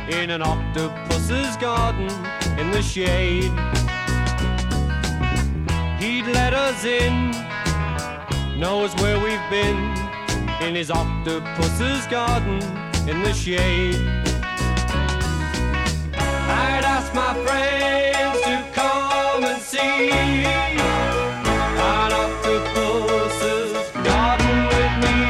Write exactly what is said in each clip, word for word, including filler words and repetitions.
in an octopus's garden in the shade. He'd let us in, knows where we've been, in his octopus's garden in the shade. I'd ask my friends to come and see an octopus's garden with me.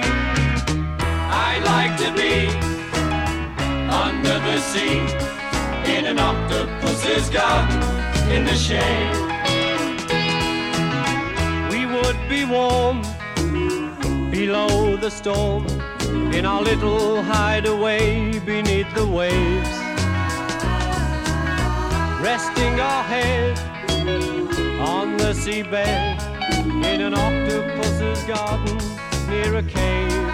I'd like to be under the sea in an octopus's garden in the shade. We would be warm below the storm in our little hideaway beneath the waves, resting our head on the seabed in an octopus's garden near a cave.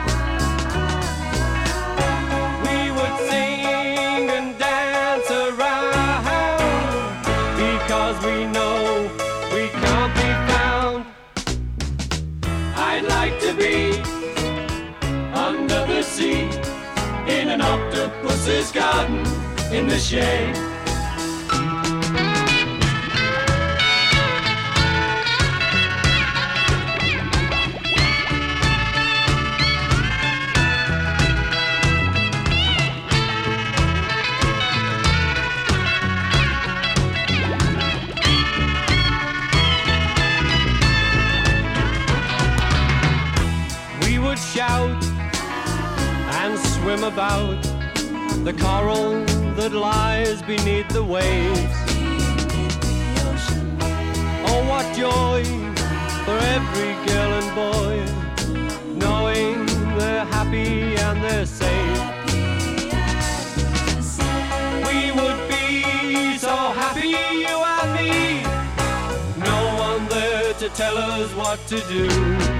We would sing and dance around because we know we can't be found. I'd like to be under the sea in an octopus's garden in the shade. Shout and swim about the coral that lies beneath the waves. Oh, what joy for every girl and boy, knowing they're happy and they're safe. We would be so happy, you and me, no one there to tell us what to do.